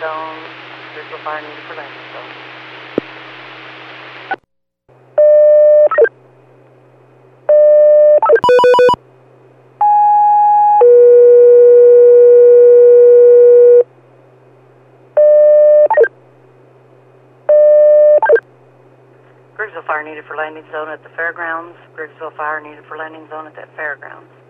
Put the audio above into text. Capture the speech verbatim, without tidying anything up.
zone. Grigsville Fire needed for landing zone. Grigsville Fire needed for landing zone at the fairgrounds. Grigsville Fire needed for landing zone at that fairgrounds.